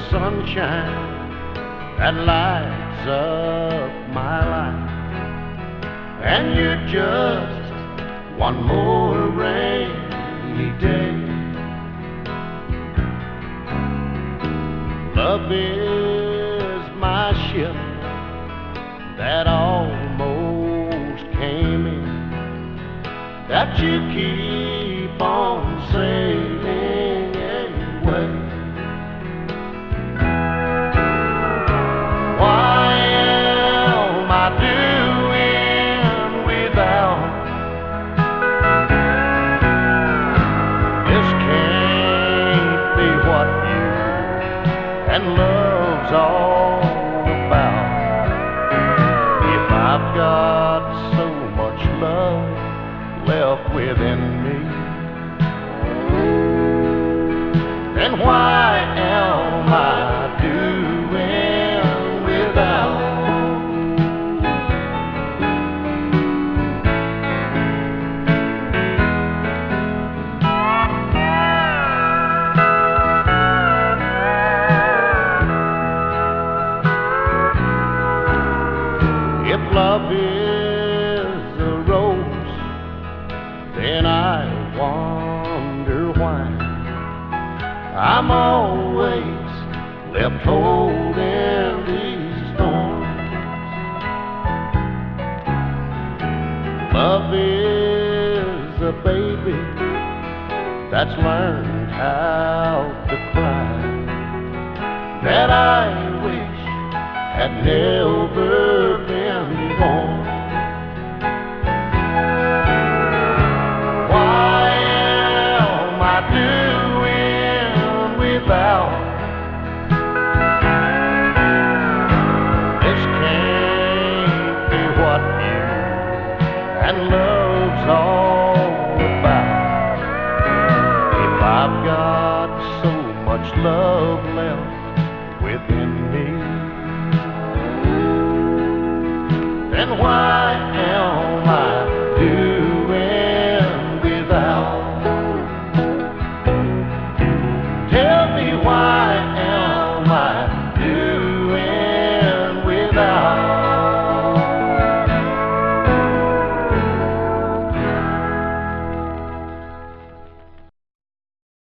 sunshine that lights up my life, and you're just one more rainy day. Love is my ship that almost came in, that you keep on sailing away. Why am I doing without? This can't be what you and love's all about. If I've got so much love left within me, then why am I doing without? If love is a rose, then I wonder why I'm always left holding these thorns. Love is a baby that's learned how to cry, that I wish had never been born. Why am I doing without? This can't be what you and love's all about. If I've got so much love left